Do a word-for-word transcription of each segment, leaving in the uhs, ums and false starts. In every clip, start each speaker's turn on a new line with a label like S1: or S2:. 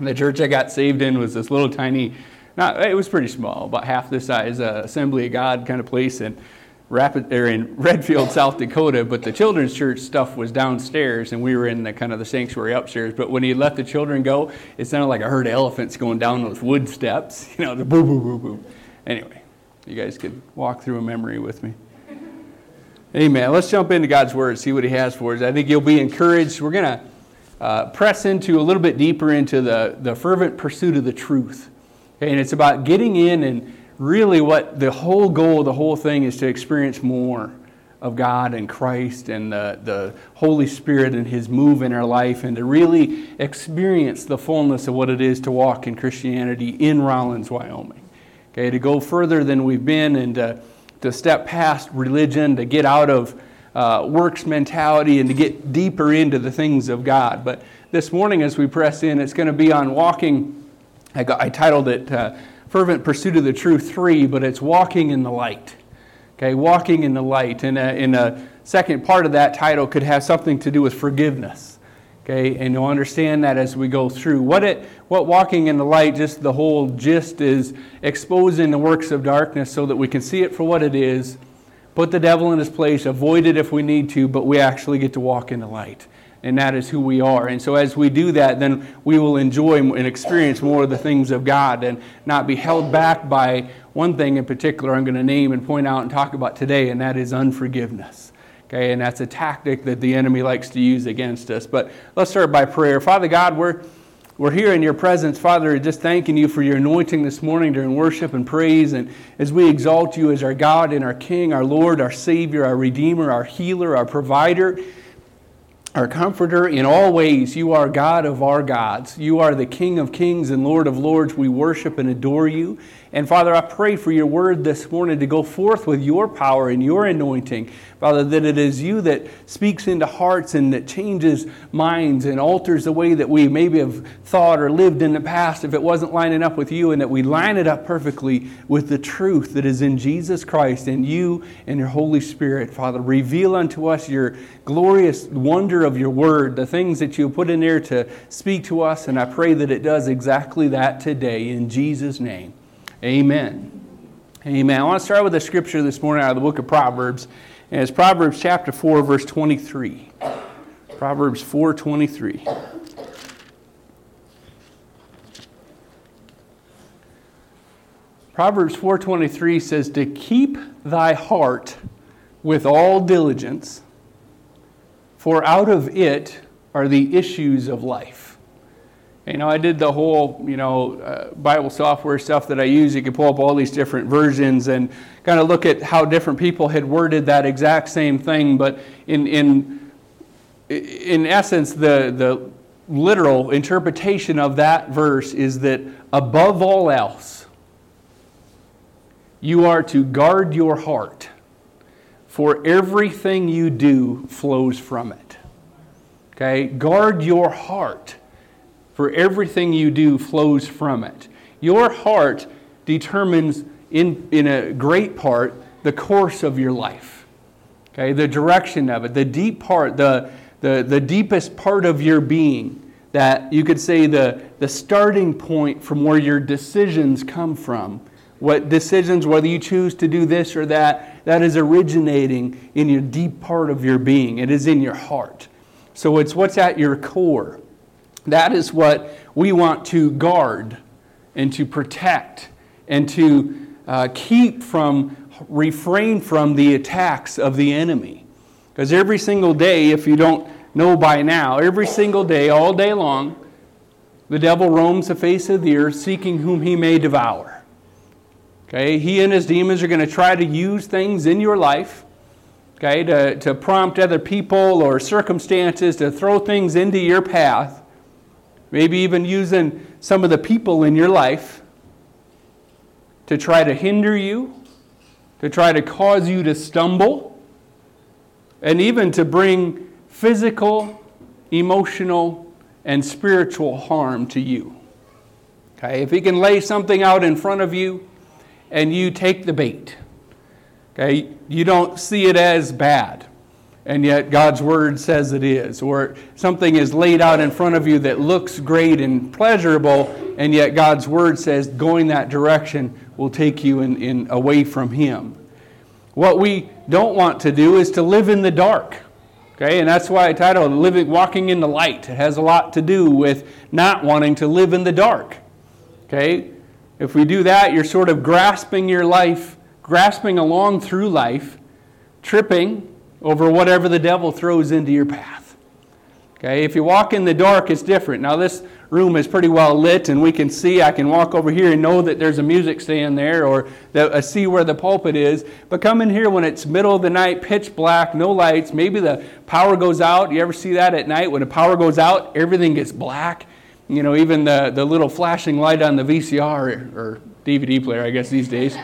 S1: The church I got saved in was this little tiny, not it was pretty small, about half the size, uh, Assembly of God kind of place in Rapid or in Redfield, South Dakota. But the children's church stuff was downstairs, and we were in the kind of the sanctuary upstairs. But when he let the children go, it sounded like a herd of elephants going down those wood steps. You know, the boo boo boo boo. Anyway, you guys could walk through a memory with me. Amen. Let's jump into God's Word, see what He has for us. I think you'll be encouraged. We're going to uh, press into a little bit deeper into the, the fervent pursuit of the truth. Okay? And it's about getting in, and really what the whole goal, the whole thing is to experience more of God and Christ and the, the Holy Spirit and His move in our life, and to really experience the fullness of what it is to walk in Christianity in Rollins, Wyoming. Okay, to go further than we've been, and to, to step past religion, to get out of uh, works mentality, and to get deeper into the things of God. But this morning as we press in, it's going to be on walking, I, got, I titled it uh, Fervent Pursuit of the Truth three, but it's walking in the light. Okay, walking in the light. And a, in a second part of that title could have something to do with forgiveness. Okay, and you'll understand that as we go through. What it, what walking in the light, just the whole gist is exposing the works of darkness so that we can see it for what it is, put the devil in his place, avoid it if we need to, but we actually get to walk in the light. And that is who we are. And so as we do that, then we will enjoy and experience more of the things of God and not be held back by one thing in particular I'm going to name and point out and talk about today, and that is unforgiveness. Okay, and that's a tactic that the enemy likes to use against us. But let's start by prayer. Father God, we're we're here in your presence, Father, just thanking you for your anointing this morning during worship and praise. And as we exalt you as our God and our King, our Lord, our Savior, our Redeemer, our Healer, our Provider, our Comforter, in all ways, you are God of our gods. You are the King of kings and Lord of lords. We worship and adore you. And Father, I pray for your word this morning to go forth with your power and your anointing. Father, that it is you that speaks into hearts and that changes minds and alters the way that we maybe have thought or lived in the past if it wasn't lining up with you, and that we line it up perfectly with the truth that is in Jesus Christ and you and your Holy Spirit. Father, reveal unto us your glorious wonder of your word, the things that you put in there to speak to us, and I pray that it does exactly that today in Jesus' name. Amen. Amen. I want to start with a scripture this morning out of the book of Proverbs, and it's Proverbs chapter four, verse twenty-three. Proverbs four twenty-three. Proverbs four twenty-three says, "To keep thy heart with all diligence, for out of it are the issues of life." You know, I did the whole, you know, uh, Bible software stuff that I use. You can pull up all these different versions and kind of look at how different people had worded that exact same thing. But in in in essence, the the literal interpretation of that verse is that above all else, you are to guard your heart, for everything you do flows from it. Okay? Guard your heart, for everything you do flows from it. Your heart determines, in, in a great part, the course of your life. Okay? The direction of it, the deep part, the, the, the deepest part of your being, that you could say the, the starting point from where your decisions come from. What decisions, whether you choose to do this or that, that is originating in your deep part of your being. It is in your heart. So it's what's at your core. That is what we want to guard and to protect and to uh, keep from, refrain from the attacks of the enemy. Because every single day, if you don't know by now, every single day, all day long, the devil roams the face of the earth seeking whom he may devour. Okay, he and his demons are going to try to use things in your life, okay, to, to prompt other people or circumstances to throw things into your path. Maybe even using some of the people in your life to try to hinder you, to try to cause you to stumble, and even to bring physical, emotional, and spiritual harm to you. Okay, if he can lay something out in front of you and you take the bait, okay, you don't see it as bad. and yet God's Word says it is. Or something is laid out in front of you that looks great and pleasurable, and yet God's Word says going that direction will take you in, in away from Him. What we don't want to do is to live in the dark. Okay, and that's why I titled Living, Walking in the Light. It has a lot to do with not wanting to live in the dark. Okay, if we do that, you're sort of grasping your life, grasping along through life, tripping over whatever the devil throws into your path. Okay, if you walk in the dark, it's different. Now this room is pretty well lit, and we can see, I can walk over here and know that there's a music stand there, or that I see where the pulpit is. But come in here when it's middle of the night, pitch black, no lights, maybe the power goes out. You ever see that at night? When the power goes out, everything gets black. You know, even the, the little flashing light on the V C R or, or D V D player, I guess these days.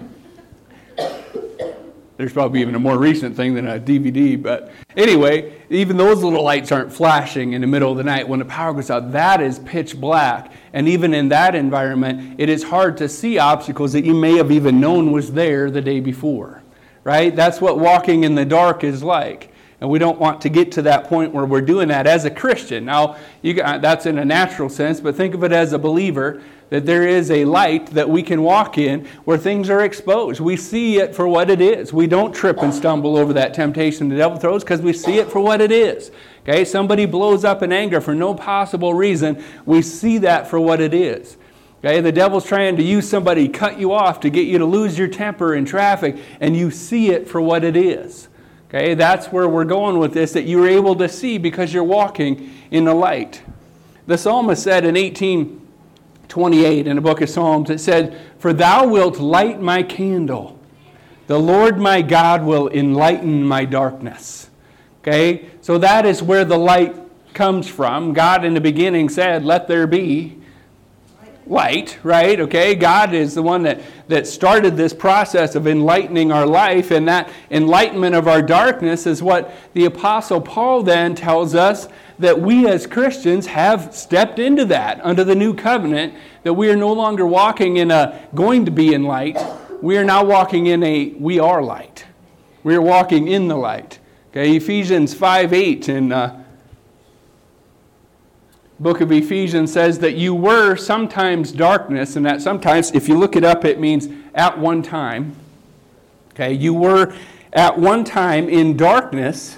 S1: There's probably even a more recent thing than a D V D, but anyway, even those little lights aren't flashing in the middle of the night. When the power goes out, that is pitch black. And even in that environment, it is hard to see obstacles that you may have even known was there the day before, right? That's what walking in the dark is like. And we don't want to get to that point where we're doing that as a Christian. Now, you got, that's in a natural sense, but think of it as a believer, that there is a light that we can walk in where things are exposed. We see it for what it is. We don't trip and stumble over that temptation the devil throws because we see it for what it is. Okay, somebody blows up in anger for no possible reason. We see that for what it is. Okay, the devil's trying to use somebody, cut you off to get you to lose your temper in traffic, and you see it for what it is. Okay, that's where we're going with this, that you're able to see because you're walking in the light. The psalmist said in eighteen twenty-eight in the book of Psalms, it said, "For thou wilt light my candle. The Lord my God will enlighten my darkness." Okay, so that is where the light comes from. God in the beginning said, "Let there be light," right? Okay, God is the one that, that started this process of enlightening our life, and that enlightenment of our darkness is what the Apostle Paul then tells us that we as Christians have stepped into that under the new covenant, that we are no longer walking in a going to be in light. We are now walking in a we are light. We are walking in the light. Okay, Ephesians five eight in uh, book of Ephesians says that you were sometimes darkness, and that sometimes, if you look it up, it means at one time. Okay, you were at one time in darkness,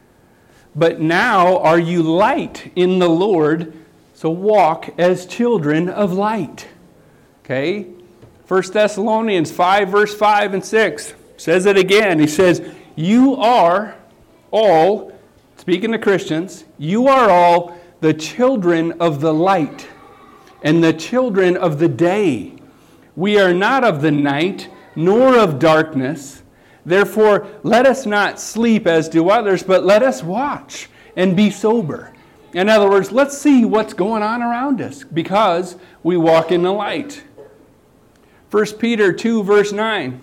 S1: but now are you light in the Lord, so walk as children of light. Okay, First Thessalonians five, verse five and six says it again. He says, you are all, speaking to Christians, you are all the children of the light and the children of the day. We are not of the night, nor of darkness. Therefore, let us not sleep as do others, but let us watch and be sober. In other words, let's see what's going on around us because we walk in the light. First Peter two, verse nine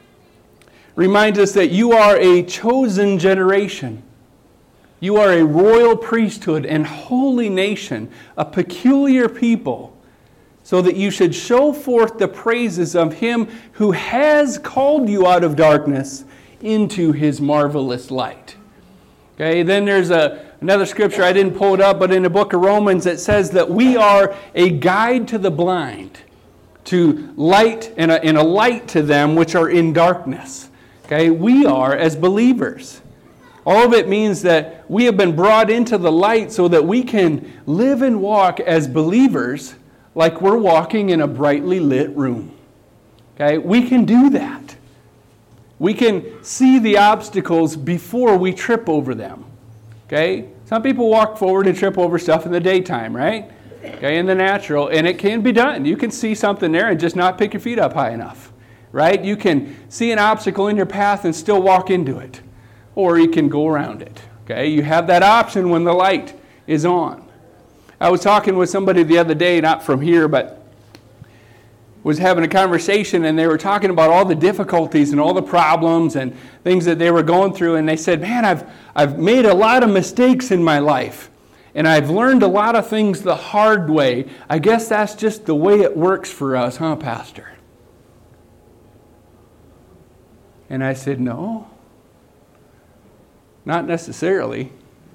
S1: reminds us that you are a chosen generation. You are a royal priesthood and holy nation, a peculiar people, so that you should show forth the praises of Him who has called you out of darkness into His marvelous light. Okay, then there's a, another scripture, I didn't pull it up, but in the book of Romans it says that we are a guide to the blind, to light and a, and a light to them which are in darkness. Okay, we are as believers. All of it means that we have been brought into the light so that we can live and walk as believers like we're walking in a brightly lit room. Okay, we can do that. We can see the obstacles before we trip over them. Okay, some people walk forward and trip over stuff in the daytime, right? Okay, in the natural, and it can be done. You can see something there and just not pick your feet up high enough, right? You can see an obstacle in your path and still walk into it. Or you can go around it. Okay, you have that option when the light is on. I was talking with somebody the other day, not from here, but was having a conversation, and they were talking about all the difficulties and all the problems and things that they were going through, and they said, man, I've I've made a lot of mistakes in my life, and I've learned a lot of things the hard way. I guess that's just the way it works for us, huh, Pastor? And I said, no. Not necessarily.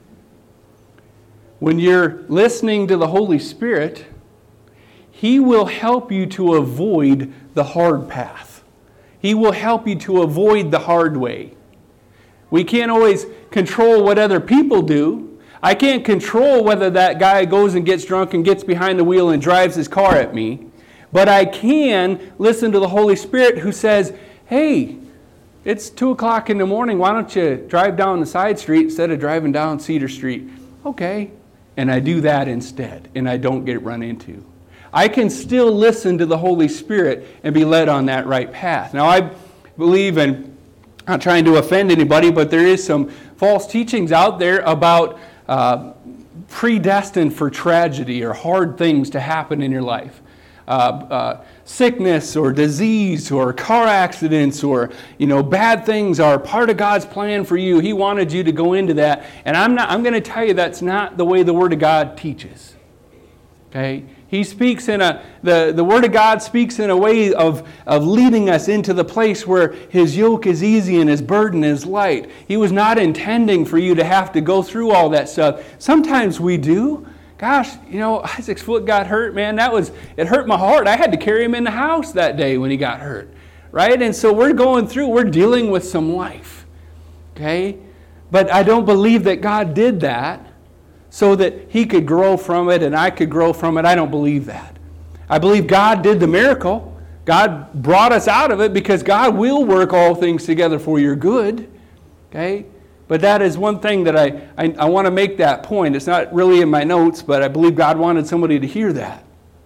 S1: When you're listening to the Holy Spirit, He will help you to avoid the hard path. He will help you to avoid the hard way. We can't always control what other people do. I can't control whether that guy goes and gets drunk and gets behind the wheel and drives his car at me. But I can listen to the Holy Spirit who says, hey, it's two o'clock in the morning. Why don't you drive down the side street instead of driving down Cedar Street? Okay. And I do that instead, and I don't get run into. I can still listen to the Holy Spirit and be led on that right path. Now, I believe, and I'm not trying to offend anybody, but there is some false teachings out there about uh, predestined for tragedy or hard things to happen in your life. Uh, uh, sickness or disease or car accidents or, you know, bad things are part of God's plan for you. He wanted you to go into that. And I'm not, I'm going to tell you that's not the way the Word of God teaches. Okay? He speaks in a, the, the Word of God speaks in a way of, of leading us into the place where His yoke is easy and His burden is light. He was not intending for you to have to go through all that stuff. Sometimes we do. Gosh, you know, Isaac's foot got hurt, man. That was, it hurt my heart. I had to carry him in the house that day when he got hurt, right? And so we're going through, we're dealing with some life, okay? But I don't believe that God did that so that He could grow from it and I could grow from it. I don't believe that. I believe God did the miracle. God brought us out of it because God will work all things together for your good, okay? But that is one thing that I, I, I want to make that point. It's not really in my notes, but I believe God wanted somebody to hear that.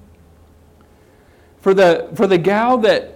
S1: For the for the gal that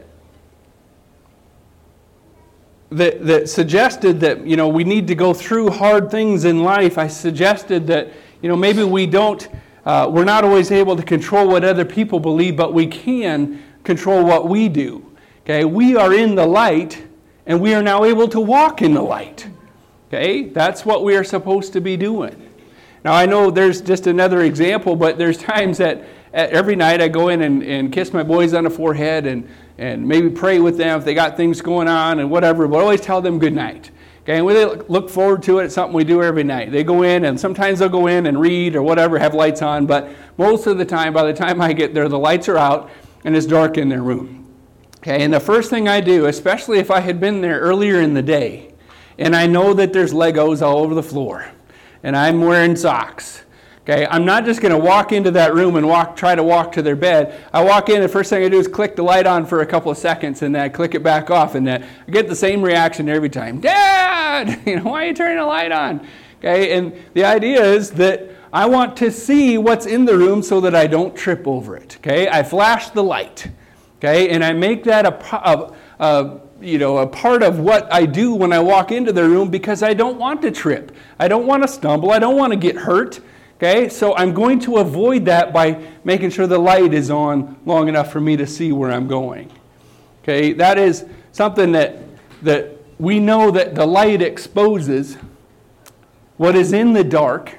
S1: that that suggested that, you know, we need to go through hard things in life, I suggested that, you know, maybe we don't, uh, we're not always able to control what other people believe, but we can control what we do. Okay, we are in the light, and we are now able to walk in the light. Okay, that's what we are supposed to be doing. Now, I know there's just another example, but there's times that every night I go in and, and kiss my boys on the forehead and, and maybe pray with them if they got things going on and whatever, but always tell them good night. Okay, and we look forward to it. It's something we do every night. They go in, and sometimes they'll go in and read or whatever, have lights on, but most of the time, by the time I get there, the lights are out and it's dark in their room. Okay, and the first thing I do, especially if I had been there earlier in the day, and I know that there's Legos all over the floor, and I'm wearing socks. Okay, I'm not just going to walk into that room and walk, try to walk to their bed. I walk in, the first thing I do is click the light on for a couple of seconds, and then I click it back off, and then I get the same reaction every time. Dad, you know, why are you turning the light on? Okay, and the idea is that I want to see what's in the room so that I don't trip over it. Okay, I flash the light. Okay, and I make that a, a, a you know, a part of what I do when I walk into the room because I don't want to trip. I don't want to stumble. I don't want to get hurt. Okay, so I'm going to avoid that by making sure the light is on long enough for me to see where I'm going. Okay, that is something that, that we know that the light exposes what is in the dark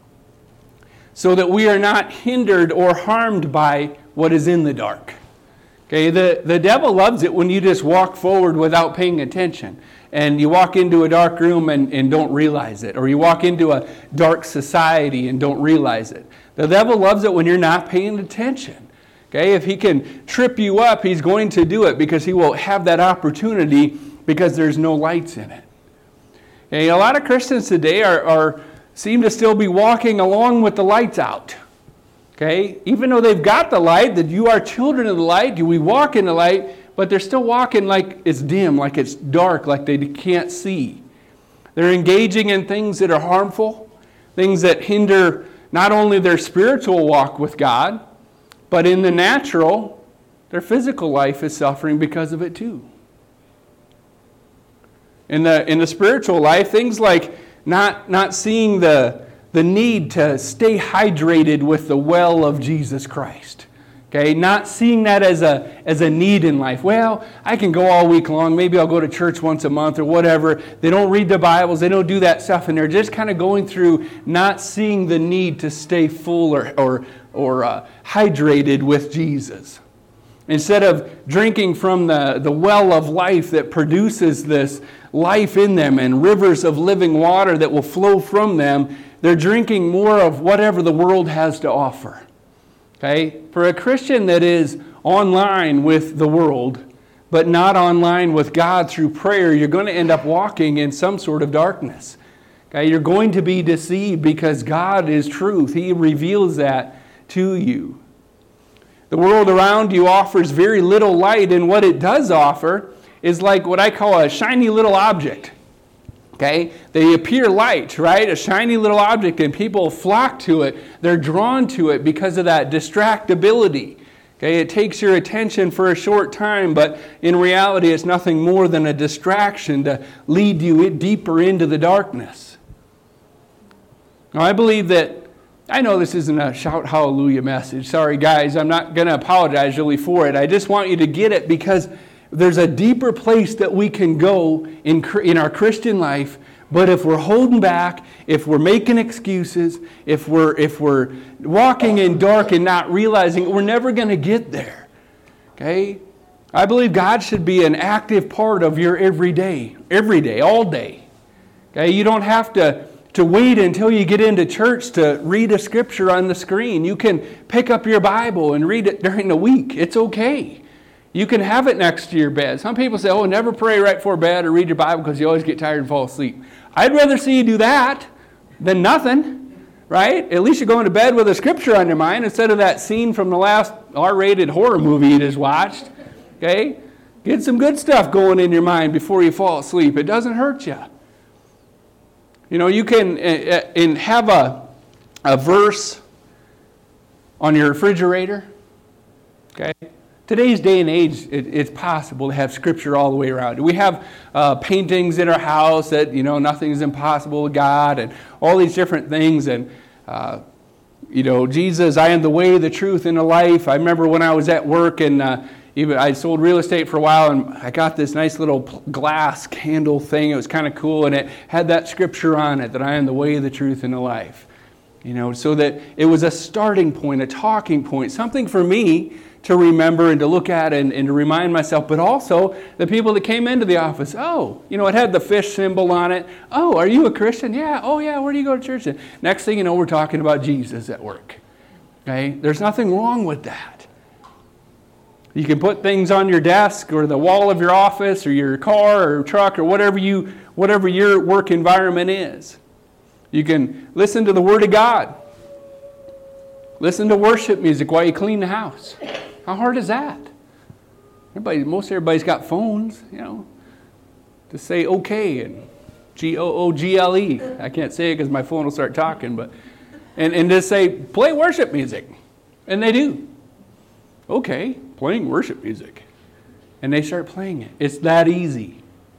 S1: so that we are not hindered or harmed by what is in the dark. Okay, the, the devil loves it when you just walk forward without paying attention. And you walk into a dark room and, and don't realize it. Or you walk into a dark society and don't realize it. The devil loves it when you're not paying attention. Okay, if he can trip you up, he's going to do it because he will have that opportunity because there's no lights in it. Okay, a lot of Christians today are, are seem to still be walking along with the lights out. Okay, even though they've got the light, that you are children of the light, we walk in the light, but they're still walking like it's dim, like it's dark, like they can't see. They're engaging in things that are harmful, things that hinder not only their spiritual walk with God, but in the natural, their physical life is suffering because of it too. In the in the spiritual life, things like not not seeing the the need to stay hydrated with the well of Jesus Christ. Okay, not seeing that as a as a need in life. Well, I can go all week long. Maybe I'll go to church once a month or whatever. They don't read the Bibles. They don't do that stuff, and they're just kind of going through not seeing the need to stay full or or or uh, hydrated with Jesus. Instead of drinking from the, the well of life that produces this life in them and rivers of living water that will flow from them, they're drinking more of whatever the world has to offer. Okay? For a Christian that is online with the world, but not online with God through prayer, you're going to end up walking in some sort of darkness. Okay? You're going to be deceived because God is truth. He reveals that to you. The world around you offers very little light, and what it does offer is like what I call a shiny little object. Okay? They appear light, right? A shiny little object, and people flock to it. They're drawn to it because of that distractibility. Okay? It takes your attention for a short time, but in reality it's nothing more than a distraction to lead you deeper into the darkness. Now, I believe that I know this isn't a shout hallelujah message. Sorry, guys, I'm not going to apologize really for it. I just want you to get it because there's a deeper place that we can go in, in our Christian life, but if we're holding back, if we're making excuses, if we're, if we're walking in dark and not realizing, we're never going to get there. Okay? I believe God should be an active part of your everyday, every day, all day. Okay? You don't have to to wait until you get into church to read a scripture on the screen. You can pick up your Bible and read it during the week. It's okay. You can have it next to your bed. Some people say, oh, never pray right before bed or read your Bible because you always get tired and fall asleep. I'd rather see you do that than nothing, right? At least you're going to bed with a scripture on your mind instead of that scene from the last R-rated horror movie you just watched. Okay? Get some good stuff going in your mind before you fall asleep. It doesn't hurt you. You know, you can uh, in have a, a verse on your refrigerator. Okay? Today's day and age, it, it's possible to have scripture all the way around. We have uh, paintings in our house that, you know, nothing is impossible with God and all these different things. And, uh, you know, Jesus, I am the way, the truth, and the life. I remember when I was at work and uh, even I sold real estate for a while, and I got this nice little glass candle thing. It was kind of cool, and it had that scripture on it, that I am the way, the truth, and the life. You know, so that it was a starting point, a talking point, something for me to remember and to look at and, and to remind myself, but also the people that came into the office. Oh, you know, it had the fish symbol on it. Oh, are you a Christian? Yeah. Oh, yeah. Where do you go to church? And next thing you know, we're talking about Jesus at work. Okay? There's nothing wrong with that. You can put things on your desk or the wall of your office or your car or truck or whatever you, whatever your work environment is. You can listen to the Word of God. Listen to worship music while you clean the house. How hard is that? Everybody, most everybody's got phones, you know. To say okay and G O O G L E. I can't say it because my phone will start talking, but and, and just say play worship music. And they do. Okay, playing worship music. And they start playing it. It's that easy.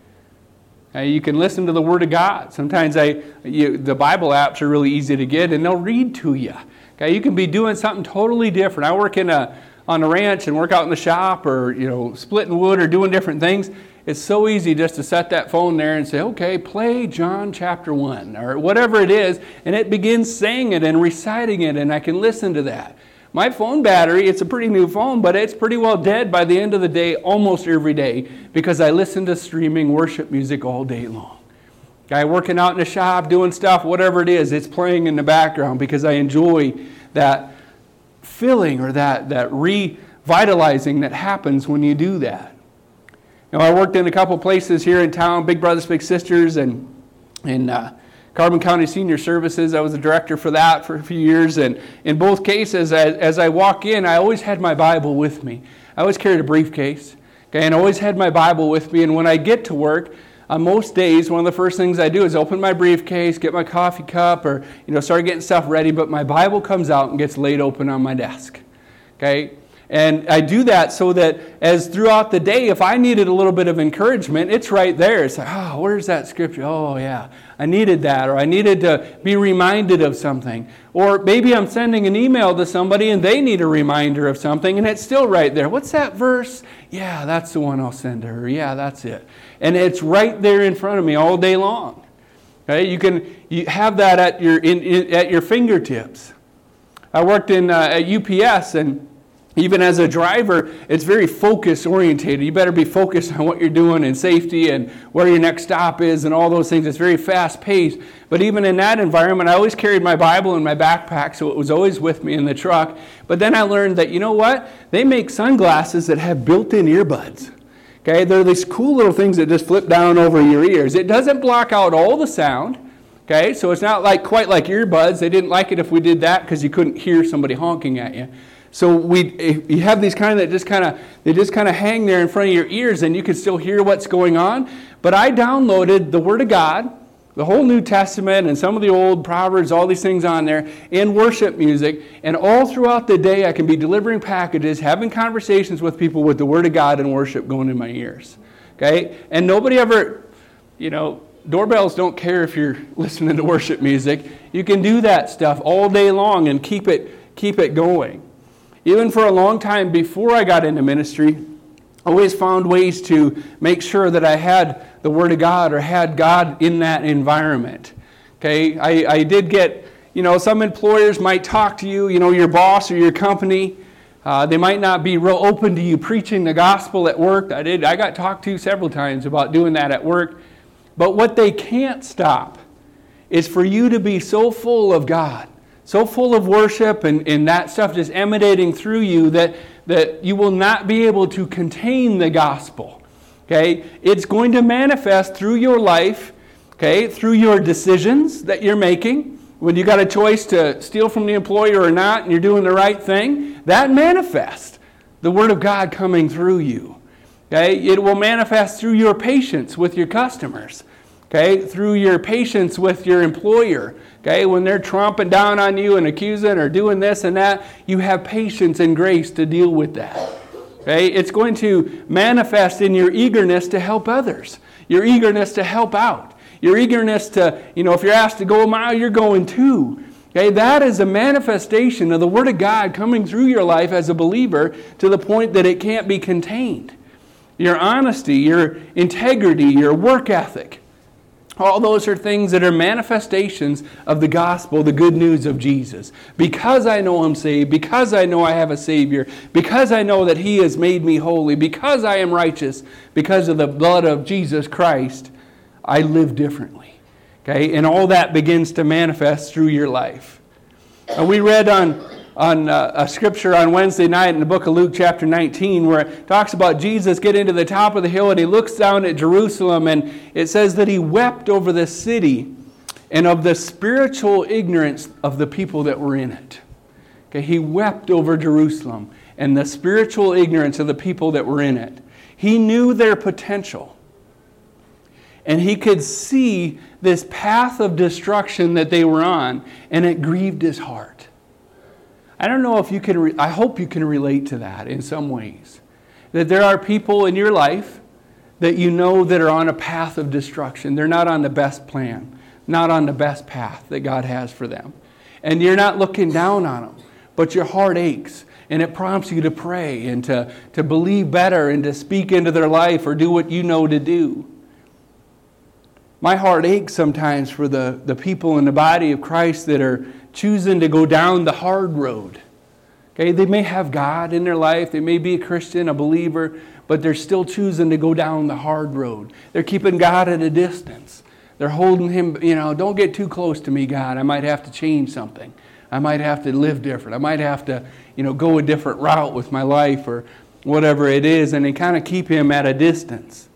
S1: Uh, you can listen to the Word of God. Sometimes I, you, the Bible apps are really easy to get, and they'll read to you. Okay, you can be doing something totally different. I work in a on a ranch and work out in the shop, or you know, splitting wood or doing different things. It's so easy just to set that phone there and say, okay, play John chapter one, or whatever it is, and it begins saying it and reciting it, and I can listen to that. My phone battery, it's a pretty new phone, but it's pretty well dead by the end of the day, almost every day, because I listen to streaming worship music all day long. Guy working out in the shop, doing stuff, whatever it is, it's playing in the background because I enjoy that filling or that, that revitalizing that happens when you do that. You know, I worked in a couple places here in town, Big Brothers Big Sisters, and in uh, Carbon County Senior Services. I was the director for that for a few years, and in both cases, as, as I walk in, I always had my Bible with me. I always carried a briefcase, okay, and I always had my Bible with me, and when I get to work, on most days, one of the first things I do is open my briefcase, get my coffee cup, or you know, start getting stuff ready, but my Bible comes out and gets laid open on my desk, okay? And I do that so that as throughout the day, if I needed a little bit of encouragement, it's right there. It's like, oh, where's that scripture? Oh, yeah, I needed that, or I needed to be reminded of something. Or maybe I'm sending an email to somebody and they need a reminder of something, and it's still right there. What's that verse? Yeah, that's the one I'll send to her. Yeah, that's it. And it's right there in front of me all day long. Okay, you can you have that at your in, in, at your fingertips. I worked in uh, at U P S, and Even as a driver, it's very focus orientated. You better be focused on what you're doing and safety and where your next stop is and all those things. It's very fast paced. But even in that environment, I always carried my Bible in my backpack, so it was always with me in the truck. But then I learned that, you know what? They make sunglasses that have built-in earbuds. Okay, they're these cool little things that just flip down over your ears. It doesn't block out all the sound. Okay, so it's not like quite like earbuds. They didn't like it if we did that because you couldn't hear somebody honking at you. So we, you have these kind that just kind of, they just kind of hang there in front of your ears, and you can still hear what's going on. But I downloaded the Word of God, the whole New Testament, and some of the old Proverbs, all these things on there, and worship music. And all throughout the day, I can be delivering packages, having conversations with people with the Word of God and worship going in my ears. Okay, and nobody ever, you know, doorbells don't care if you're listening to worship music. You can do that stuff all day long and keep it keep it going. Even for a long time before I got into ministry, I always found ways to make sure that I had the Word of God or had God in that environment. Okay, I, I did get, you know, some employers might talk to you, you know, your boss or your company. Uh, they might not be real open to you preaching the gospel at work. I did. I got talked to several times about doing that at work. But what they can't stop is for you to be so full of God, so full of worship and, and that stuff just emanating through you that, that you will not be able to contain the gospel. Okay? It's going to manifest through your life, okay, through your decisions that you're making. When you got a choice to steal from the employer or not and you're doing the right thing, that manifests the Word of God coming through you. Okay? It will manifest through your patience with your customers. Okay? Through your patience with your employer. Okay, when they're tromping down on you and accusing or doing this and that, you have patience and grace to deal with that. Okay, it's going to manifest in your eagerness to help others, your eagerness to help out, your eagerness to, you know, if you're asked to go a mile, you're going two. Okay, that is a manifestation of the Word of God coming through your life as a believer to the point that it can't be contained. Your honesty, your integrity, your work ethic. All those are things that are manifestations of the gospel, the good news of Jesus. Because I know I'm saved, because I know I have a Savior, because I know that He has made me holy, because I am righteous, because of the blood of Jesus Christ, I live differently. Okay, and all that begins to manifest through your life. And we read on on uh, a scripture on Wednesday night in the book of Luke chapter nineteen where it talks about Jesus getting to the top of the hill and he looks down at Jerusalem and it says that he wept over the city and of the spiritual ignorance of the people that were in it. Okay, he wept over Jerusalem and the spiritual ignorance of the people that were in it. He knew their potential. And he could see this path of destruction that they were on, and it grieved his heart. I don't know if you can, re- I hope you can relate to that in some ways. That there are people in your life that you know that are on a path of destruction. They're not on the best plan, not on the best path that God has for them. And you're not looking down on them, but your heart aches. And it prompts you to pray and to, to believe better and to speak into their life or do what you know to do. My heart aches sometimes for the, the people in the body of Christ that are choosing to go down the hard road. Okay, they may have God in their life, they may be a Christian, a believer, but they're still choosing to go down the hard road. They're keeping God at a distance. They're holding Him, you know, don't get too close to me, God. I might have to change something. I might have to live different. I might have to, you know, go a different route with my life or whatever it is, and they kind of keep Him at a distance.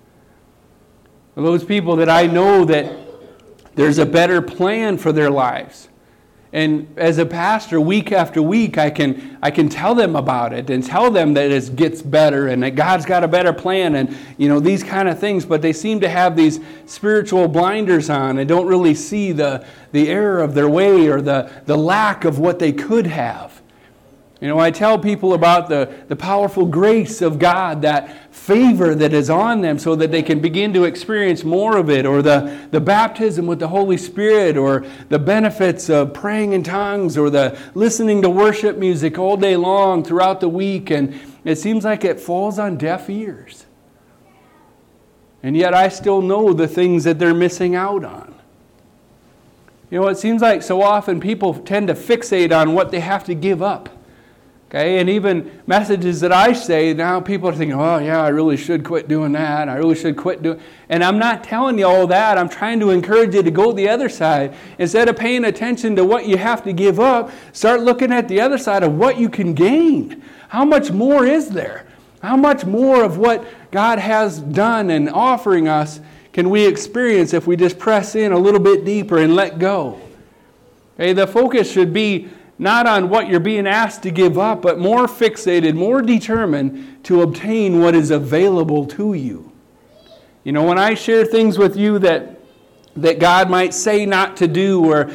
S1: Those people that I know that there's a better plan for their lives. And as a pastor, week after week, I can I can tell them about it and tell them that it gets better and that God's got a better plan and, you know, these kind of things. But they seem to have these spiritual blinders on and don't really see the, the error of their way or the, the lack of what they could have. You know, I tell people about the, the powerful grace of God, that favor that is on them so that they can begin to experience more of it, or the, the baptism with the Holy Spirit, or the benefits of praying in tongues, or the listening to worship music all day long throughout the week, and it seems like it falls on deaf ears. And yet I still know the things that they're missing out on. You know, it seems like so often people tend to fixate on what they have to give up. Okay, and even messages that I say, now people are thinking, oh yeah, I really should quit doing that. I really should quit doing, and I'm not telling you all that. I'm trying to encourage you to go the other side. Instead of paying attention to what you have to give up, start looking at the other side of what you can gain. How much more is there? How much more of what God has done and offering us can we experience if we just press in a little bit deeper and let go? Okay, the focus should be not on what you're being asked to give up, but more fixated, more determined to obtain what is available to you. You know, when I share things with you that that God might say not to do, or,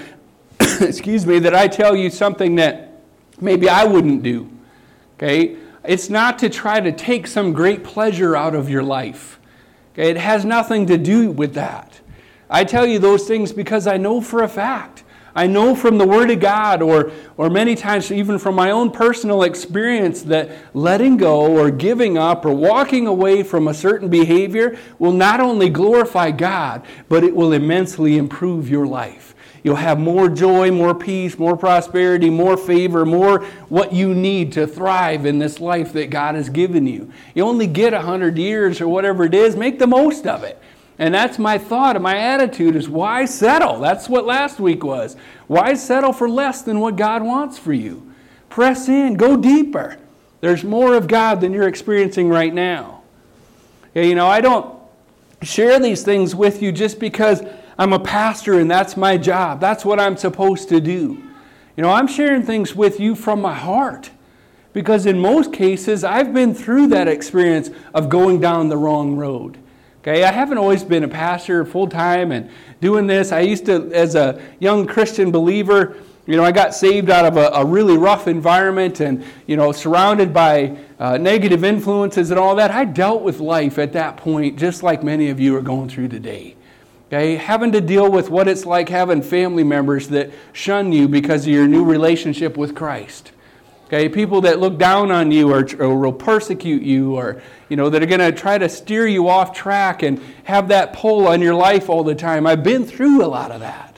S1: excuse me, that I tell you something that maybe I wouldn't do, okay? It's not to try to take some great pleasure out of your life. Okay? It has nothing to do with that. I tell you those things because I know for a fact. I know from the Word of God, or, or many times even from my own personal experience, that letting go or giving up or walking away from a certain behavior will not only glorify God, but it will immensely improve your life. You'll have more joy, more peace, more prosperity, more favor, more what you need to thrive in this life that God has given you. You only get a hundred years or whatever it is. Make the most of it. And that's my thought and my attitude is, why settle? That's what last week was. Why settle for less than what God wants for you? Press in. Go deeper. There's more of God than you're experiencing right now. Okay, you know, I don't share these things with you just because I'm a pastor and that's my job. That's what I'm supposed to do. You know, I'm sharing things with you from my heart. Because in most cases, I've been through that experience of going down the wrong road. Okay, I haven't always been a pastor full-time and doing this. I used to, as a young Christian believer, you know, I got saved out of a, a really rough environment and, you know, surrounded by uh, negative influences and all that. I dealt with life at that point just like many of you are going through today. Okay, having to deal with what it's like having family members that shun you because of your new relationship with Christ. Okay, people that look down on you or, or will persecute you, or, you know, that are going to try to steer you off track and have that pull on your life all the time. I've been through a lot of that.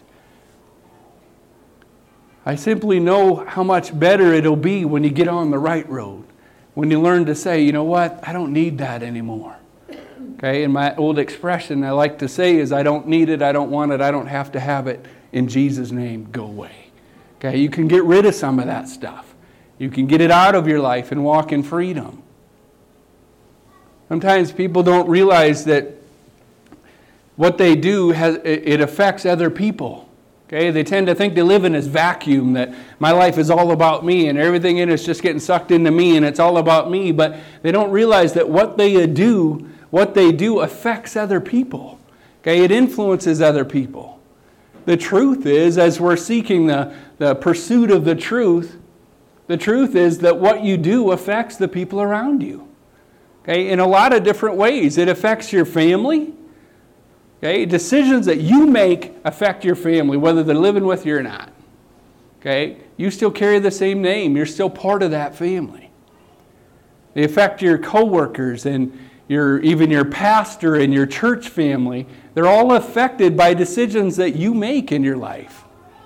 S1: I simply know how much better it'll be when you get on the right road. When you learn to say, you know what, I don't need that anymore. Okay, and my old expression I like to say is, I don't need it, I don't want it, I don't have to have it. In Jesus' name, go away. Okay, you can get rid of some of that stuff. You can get it out of your life and walk in freedom. Sometimes people don't realize that what they do, has it affects other people. Okay, they tend to think they live in this vacuum, that my life is all about me and everything in it's just getting sucked into me and it's all about me. But they don't realize that what they do, what they do affects other people. Okay, it influences other people. The truth is, as we're seeking the, the pursuit of the truth, the truth is that what you do affects the people around you. Okay, in a lot of different ways. It affects your family. Okay, decisions that you make affect your family, whether they're living with you or not. Okay, you still carry the same name. You're still part of that family. They affect your coworkers and your even your pastor and your church family. They're all affected by decisions that you make in your life.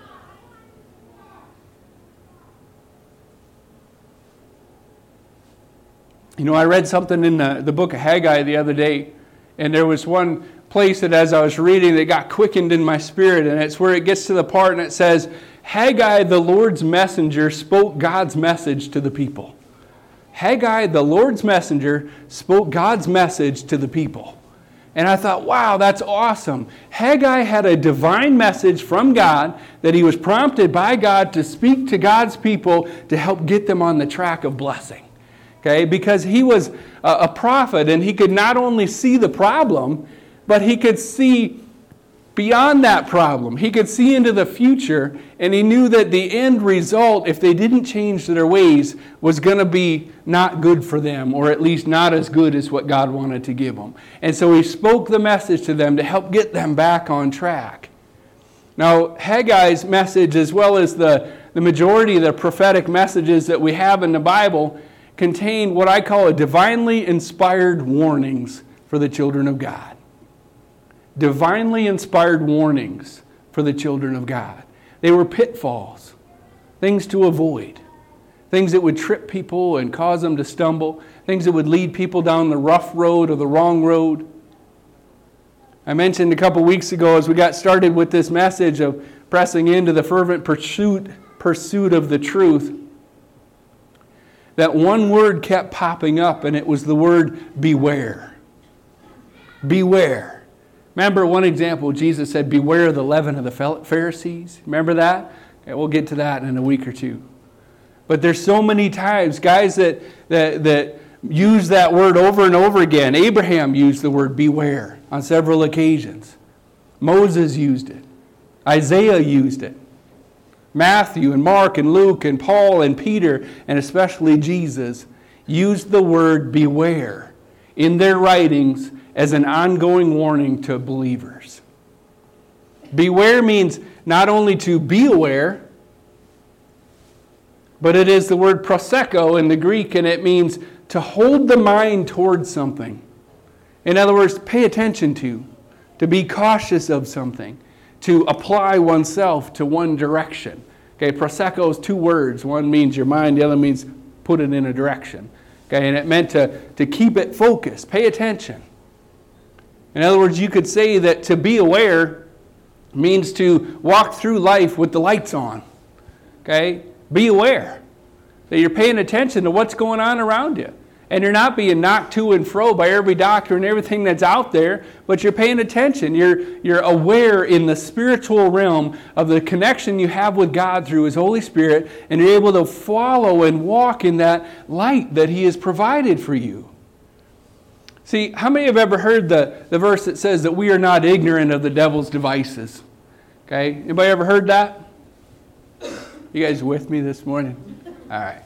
S1: You know, I read something in the, the book of Haggai the other day, and there was one place that as I was reading that got quickened in my spirit, and it's where it gets to the part and it says, Haggai, the Lord's messenger, spoke God's message to the people. Haggai, the Lord's messenger, spoke God's message to the people. And I thought, wow, that's awesome. Haggai had a divine message from God that he was prompted by God to speak to God's people to help get them on the track of blessing. Okay, because he was a, a prophet and he could not only see the problem, but he could see beyond that problem. He could see into the future, and he knew that the end result, if they didn't change their ways, was going to be not good for them, or at least not as good as what God wanted to give them. And so he spoke the message to them to help get them back on track. Now, Haggai's message, as well as the, the majority of the prophetic messages that we have in the Bible, contain what I call a divinely inspired warnings for the children of God. Divinely inspired warnings for the children of God. They were pitfalls, things to avoid, things that would trip people and cause them to stumble, things that would lead people down the rough road or the wrong road. I mentioned a couple weeks ago as we got started with this message of pressing into the fervent pursuit, pursuit of the truth, that one word kept popping up, and it was the word beware. Beware. Remember one example, Jesus said, beware the leaven of the Pharisees. Remember that? Okay, we'll get to that in a week or two. But there's so many times, guys that, that, that use that word over and over again. Abraham used the word beware on several occasions. Moses used it. Isaiah used it. Matthew and Mark and Luke and Paul and Peter, and especially Jesus, used the word beware in their writings as an ongoing warning to believers. Beware means not only to be aware, but it is the word proseko in the Greek, and it means to hold the mind towards something. In other words, pay attention to, to be cautious of something, to apply oneself to one direction. Okay, proseko is two words. One means your mind, the other means put it in a direction. Okay, and it meant to, to keep it focused, pay attention. In other words, you could say that to be aware means to walk through life with the lights on. Okay, be aware that you're paying attention to what's going on around you. And you're not being knocked to and fro by every doctor and everything that's out there, but you're paying attention. You're, you're aware in the spiritual realm of the connection you have with God through His Holy Spirit, and you're able to follow and walk in that light that He has provided for you. See, how many have ever heard the, the verse that says that we are not ignorant of the devil's devices? Okay, anybody ever heard that? You guys with me this morning? All right.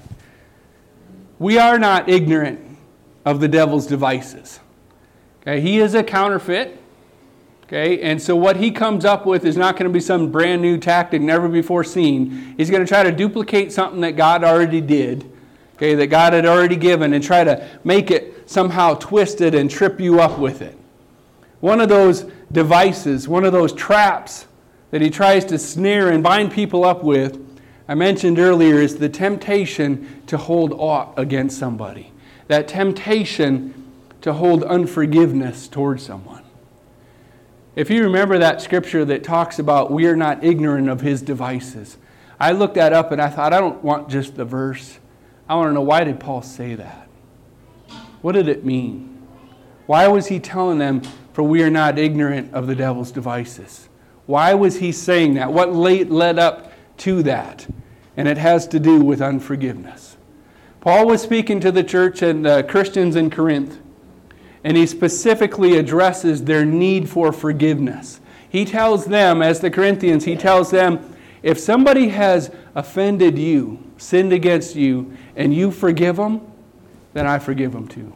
S1: We are not ignorant of the devil's devices. Okay, he is a counterfeit. Okay, and so what he comes up with is not going to be some brand new tactic never before seen. He's going to try to duplicate something that God already did, okay, that God had already given, and try to make it somehow twisted and trip you up with it. One of those devices, one of those traps that he tries to snare and bind people up with, I mentioned earlier, is the temptation to hold aught against somebody. That temptation to hold unforgiveness towards someone. If you remember that scripture that talks about we are not ignorant of his devices, I looked that up and I thought, I don't want just the verse. I want to know, why did Paul say that? What did it mean? Why was he telling them, for we are not ignorant of the devil's devices? Why was he saying that? What led up to that? And it has to do with unforgiveness. Paul was speaking to the church and uh, Christians in Corinth, and he specifically addresses their need for forgiveness. He tells them, as the Corinthians, he tells them, if somebody has offended you, sinned against you, and you forgive them, then I forgive them too.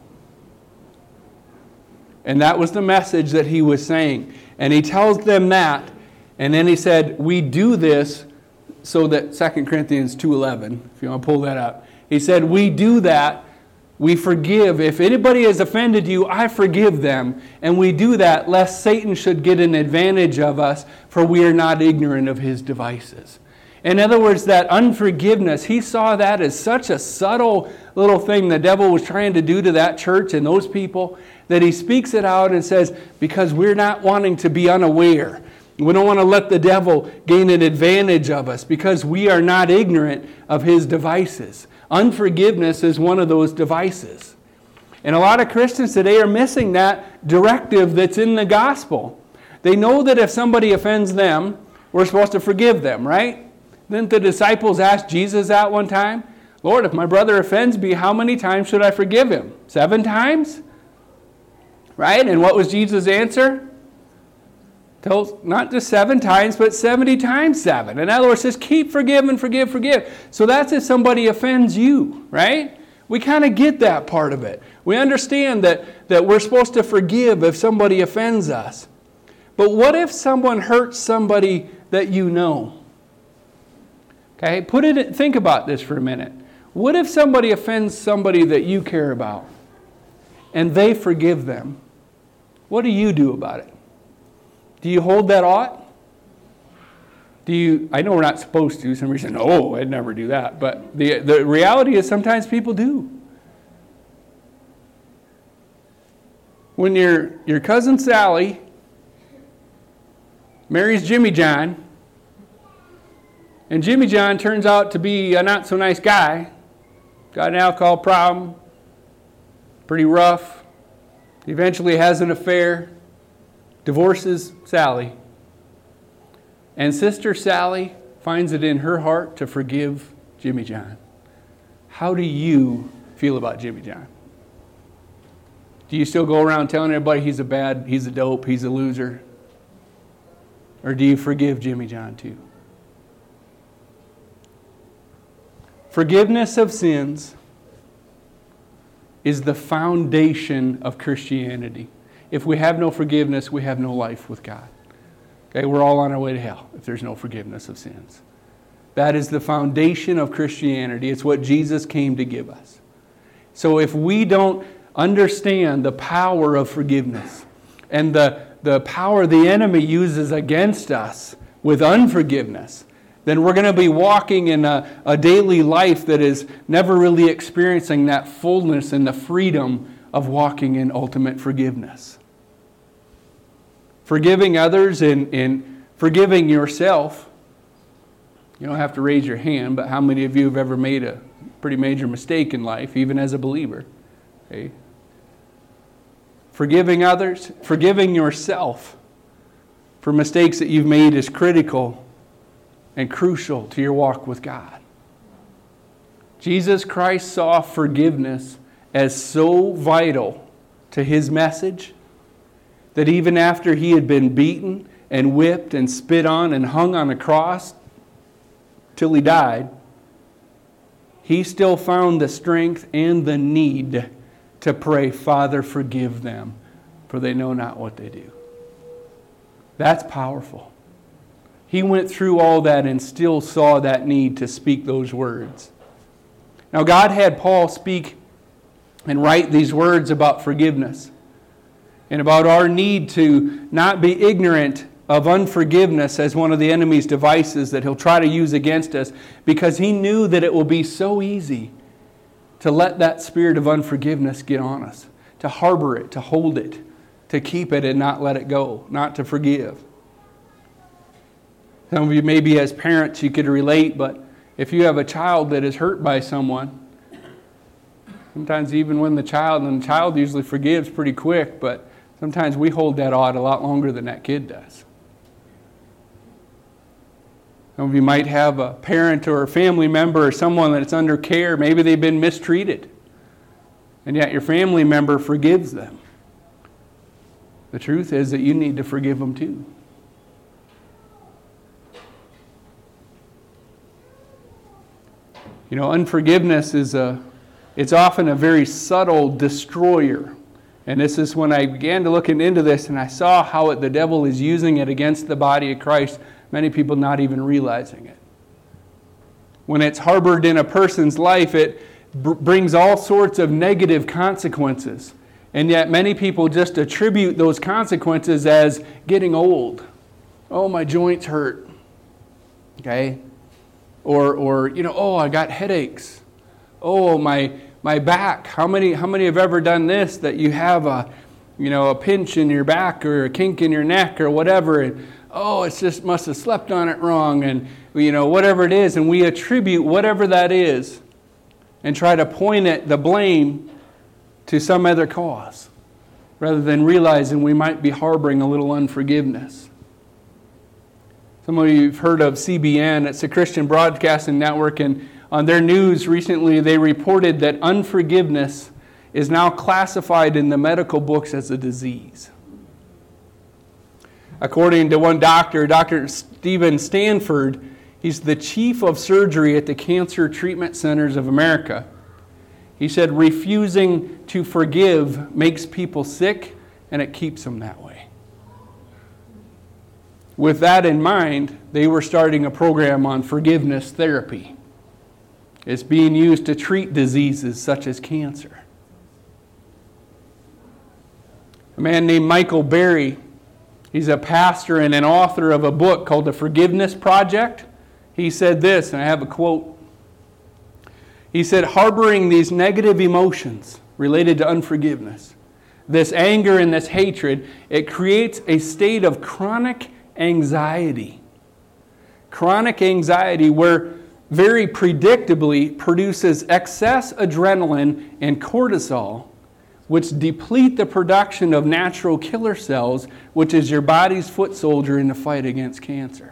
S1: And that was the message that he was saying. And he tells them that, and then he said, we do this so that Second Corinthians two eleven, if you want to pull that up, he said, we do that, we forgive. If anybody has offended you, I forgive them. And we do that lest Satan should get an advantage of us, for we are not ignorant of his devices. In other words, that unforgiveness, he saw that as such a subtle little thing the devil was trying to do to that church and those people, that he speaks it out and says, because we're not wanting to be unaware. We don't want to let the devil gain an advantage of us because we are not ignorant of his devices. Unforgiveness is one of those devices. And a lot of Christians today are missing that directive that's in the gospel. They know that if somebody offends them, we're supposed to forgive them, right? Didn't the disciples ask Jesus that one time? Lord, if my brother offends me, how many times should I forgive him? Seven times? Right? And what was Jesus' answer? Not just seven times, but seventy times seven. In other words, just keep forgiving, forgive, forgive. So that's if somebody offends you, right? We kind of get that part of it. We understand that, that we're supposed to forgive if somebody offends us. But what if someone hurts somebody that you know? Okay, put it. Think about this for a minute. What if somebody offends somebody that you care about and they forgive them? What do you do about it? Do you hold that ought? Do you, I know we're not supposed to. Some reason, oh, I'd never do that. But the, the reality is sometimes people do. When your, your cousin Sally marries Jimmy John, and Jimmy John turns out to be a not so nice guy, got an alcohol problem, pretty rough, eventually has an affair, divorces Sally, and Sister Sally finds it in her heart to forgive Jimmy John. How do you feel about Jimmy John? Do you still go around telling everybody he's a bad, he's a dope, he's a loser? Or do you forgive Jimmy John too? Forgiveness of sins is the foundation of Christianity. If we have no forgiveness, we have no life with God. Okay, we're all on our way to hell if there's no forgiveness of sins. That is the foundation of Christianity. It's what Jesus came to give us. So if we don't understand the power of forgiveness and the, the power the enemy uses against us with unforgiveness, then we're going to be walking in a, a daily life that is never really experiencing that fullness and the freedom of walking in ultimate forgiveness. Forgiving others and, and forgiving yourself. You don't have to raise your hand, but how many of you have ever made a pretty major mistake in life, even as a believer? Okay. Forgiving others, forgiving yourself for mistakes that you've made is critical and crucial to your walk with God. Jesus Christ saw forgiveness as so vital to his message that even after he had been beaten and whipped and spit on and hung on a cross till he died, he still found the strength and the need to pray, Father, forgive them, for they know not what they do. That's powerful. He went through all that and still saw that need to speak those words. Now, God had Paul speak and write these words about forgiveness and about our need to not be ignorant of unforgiveness as one of the enemy's devices that he'll try to use against us, because he knew that it will be so easy to let that spirit of unforgiveness get on us, to harbor it, to hold it, to keep it and not let it go, not to forgive. Some of you, maybe as parents, you could relate, but if you have a child that is hurt by someone, sometimes even when the child, and the child usually forgives pretty quick, but sometimes we hold that odd a lot longer than that kid does. Some of you might have a parent or a family member or someone that's under care. Maybe they've been mistreated, and yet your family member forgives them. The truth is that you need to forgive them too. You know, unforgiveness is a, it's often a very subtle destroyer. And this is when I began to look into this and I saw how it, the devil is using it against the body of Christ, many people not even realizing it. When it's harbored in a person's life, it br- brings all sorts of negative consequences. And yet many people just attribute those consequences as getting old. Oh, my joints hurt. Okay? Or, or you know, oh, I got headaches. Oh, my my back. How many how many have ever done this, that you have a, you know, a pinch in your back or a kink in your neck or whatever, and oh, it's just must have slept on it wrong, and you know, whatever it is, and we attribute whatever that is and try to point it, the blame, to some other cause, rather than realizing we might be harboring a little unforgiveness. Some of you have heard of C B N. It's a Christian Broadcasting Network, and on their news recently they reported that unforgiveness is now classified in the medical books as a disease. According to one doctor, Doctor Stephen Stanford, he's the chief of surgery at the Cancer Treatment Centers of America. He said refusing to forgive makes people sick, and it keeps them that way. With that in mind, they were starting a program on forgiveness therapy. It's being used to treat diseases such as cancer. A man named Michael Berry He's a pastor and an author of a book called The Forgiveness Project. He said this, and I have a quote. He said, harboring these negative emotions related to unforgiveness, this anger and this hatred, it creates a state of chronic anxiety. Chronic anxiety where very predictably produces excess adrenaline and cortisol, which deplete the production of natural killer cells, which is your body's foot soldier in the fight against cancer.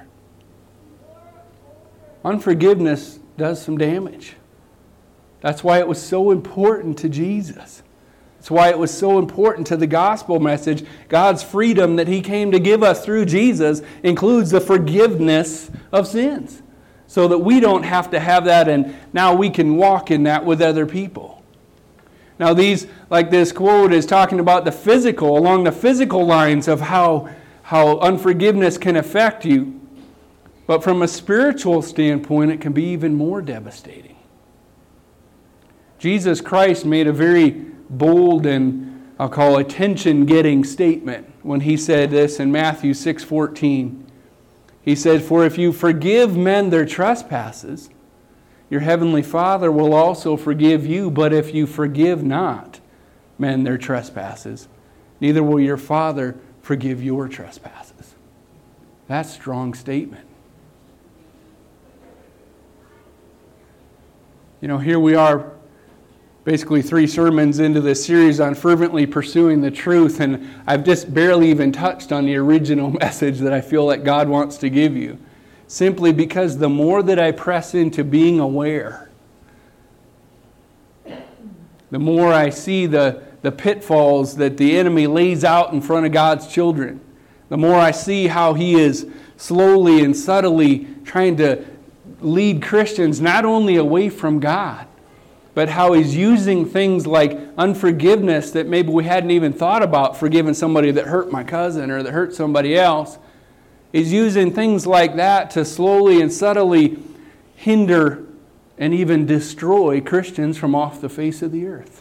S1: Unforgiveness does some damage. That's why it was so important to Jesus. That's why it was so important to the gospel message. God's freedom that He came to give us through Jesus includes the forgiveness of sins, so that we don't have to have that, and now we can walk in that with other people. Now these, like this quote, is talking about the physical, along the physical lines of how, how unforgiveness can affect you. But from a spiritual standpoint, it can be even more devastating. Jesus Christ made a very bold and, I'll call, attention-getting statement when He said this in Matthew six fourteen. He said, for if you forgive men their trespasses, your heavenly Father will also forgive you. But if you forgive not men their trespasses, neither will your Father forgive your trespasses. That's a strong statement. You know, here we are, basically three sermons into this series on fervently pursuing the truth, and I've just barely even touched on the original message that I feel like God wants to give you. Simply because the more that I press into being aware, the more I see the, the pitfalls that the enemy lays out in front of God's children, the more I see how he is slowly and subtly trying to lead Christians not only away from God, but how he's using things like unforgiveness that maybe we hadn't even thought about, forgiving somebody that hurt my cousin or that hurt somebody else. He's using things like that to slowly and subtly hinder and even destroy Christians from off the face of the earth.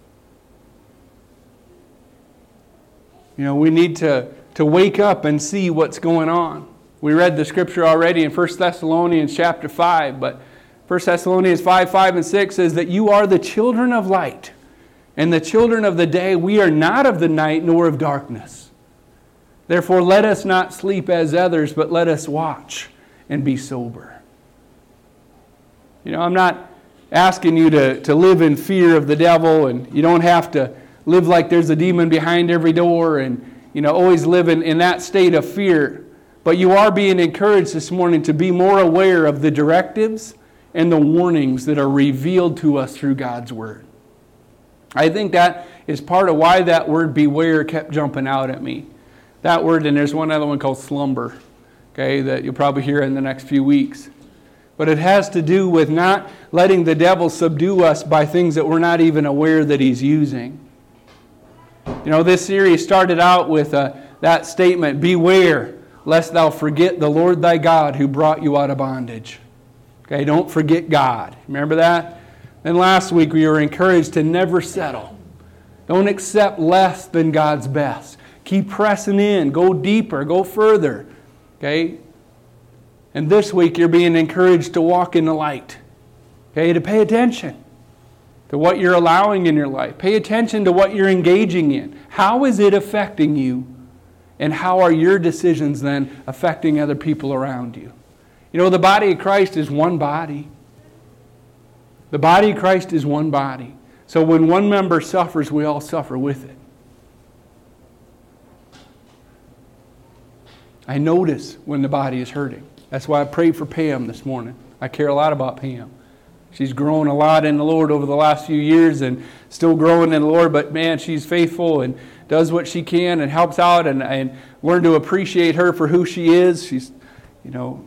S1: You know, we need to, to wake up and see what's going on. We read the scripture already in First Thessalonians chapter five, but First Thessalonians five, five and six says that you are the children of light and the children of the day. We are not of the night nor of darkness. Therefore let us not sleep as others, but let us watch and be sober. You know, I'm not asking you to, to live in fear of the devil, and you don't have to live like there's a demon behind every door and, you know, always live in, in that state of fear. But you are being encouraged this morning to be more aware of the directives and the warnings that are revealed to us through God's Word. I think that is part of why that word beware kept jumping out at me. That word, and there's one other one called slumber, okay, that you'll probably hear in the next few weeks. But it has to do with not letting the devil subdue us by things that we're not even aware that he's using. You know, this series started out with uh, that statement, beware lest thou forget the Lord thy God who brought you out of bondage. Okay, don't forget God. Remember that? Then last week we were encouraged to never settle. Don't accept less than God's best. Keep pressing in. Go deeper. Go further. Okay? And this week you're being encouraged to walk in the light. Okay? To pay attention to what you're allowing in your life. Pay attention to what you're engaging in. How is it affecting you? And how are your decisions then affecting other people around you? You know, the body of Christ is one body. The body of Christ is one body. So when one member suffers, we all suffer with it. I notice when the body is hurting. That's why I prayed for Pam this morning. I care a lot about Pam. She's grown a lot in the Lord over the last few years and still growing in the Lord, but man, she's faithful and does what she can and helps out, and, and learn to appreciate her for who she is. She's, you know,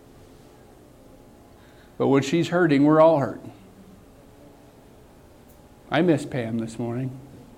S1: but when she's hurting, we're all hurting. I miss Pam this morning.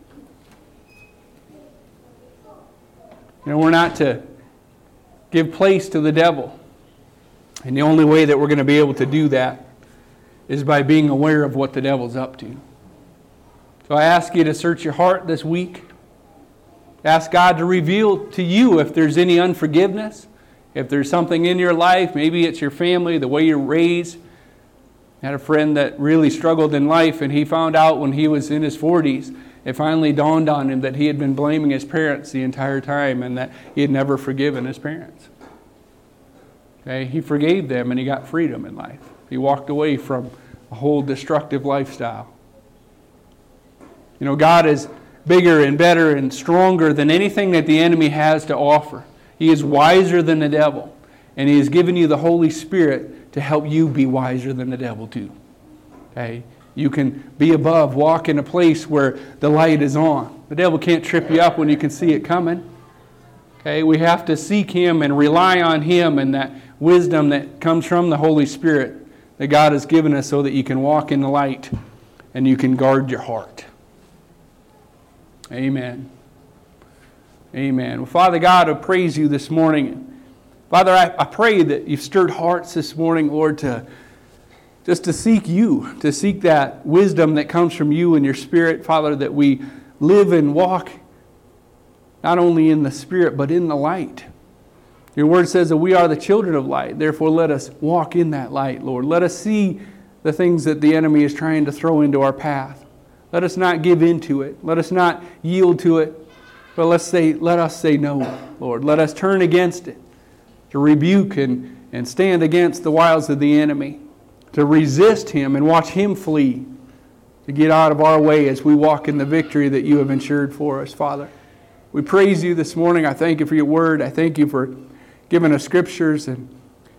S1: You know, we're not to give place to the devil. And the only way that we're going to be able to do that is by being aware of what the devil's up to. So I ask you to search your heart this week. Ask God to reveal to you if there's any unforgiveness, if there's something in your life, maybe it's your family, the way you're raised. I had a friend that really struggled in life, and he found out when he was in his forties, it finally dawned on him that he had been blaming his parents the entire time and that he had never forgiven his parents. Okay, he forgave them and he got freedom in life. He walked away from a whole destructive lifestyle. You know, God is bigger and better and stronger than anything that the enemy has to offer. He is wiser than the devil. And He has given you the Holy Spirit to help you be wiser than the devil too. Okay? You can be above, walk in a place where the light is on. The devil can't trip you up when you can see it coming. Okay? We have to seek Him and rely on Him and that wisdom that comes from the Holy Spirit that God has given us so that you can walk in the light and you can guard your heart. Amen. Amen. Well, Father God, I praise You this morning. Father, I, I pray that You've stirred hearts this morning, Lord, to just to seek You, to seek that wisdom that comes from You and Your Spirit, Father, that we live and walk not only in the Spirit, but in the light. Your Word says that we are the children of light. Therefore, let us walk in that light, Lord. Let us see the things that the enemy is trying to throw into our path. Let us not give in to it. Let us not yield to it. But let's say, let us say no, Lord. Let us turn against it, to rebuke and, and stand against the wiles of the enemy, to resist him and watch him flee, to get out of our way as we walk in the victory that You have ensured for us, Father. We praise You this morning. I thank You for Your Word. I thank You for giving us scriptures and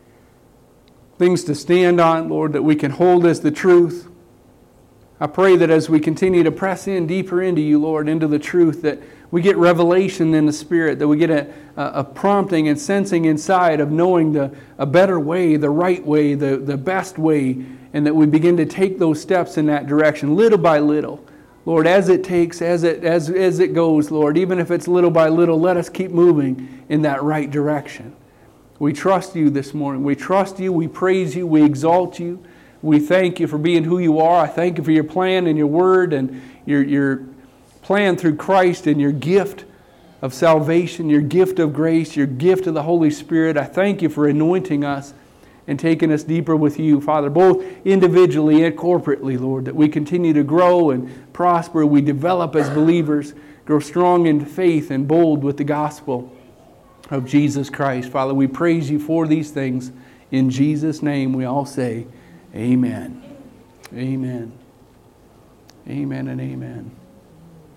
S1: things to stand on, Lord, that we can hold as the truth. I pray that as we continue to press in deeper into You, Lord, into the truth, that we get revelation in the Spirit, that we get a, a prompting and sensing inside of knowing the a better way, the right way, the, the best way, and that we begin to take those steps in that direction little by little. Lord, as it takes, as it as, as it goes, Lord, even if it's little by little, let us keep moving in that right direction. We trust You this morning. We trust You. We praise You. We exalt You. We thank You for being who You are. I thank You for Your plan and Your Word and Your, your plan through Christ and Your gift of salvation, Your gift of grace, Your gift of the Holy Spirit. I thank You for anointing us and taking us deeper with You, Father, both individually and corporately, Lord, that we continue to grow and prosper. We develop as believers, grow strong in faith and bold with the gospel of Jesus Christ. Father, we praise You for these things. In Jesus' name we all say, amen. Amen. Amen and amen.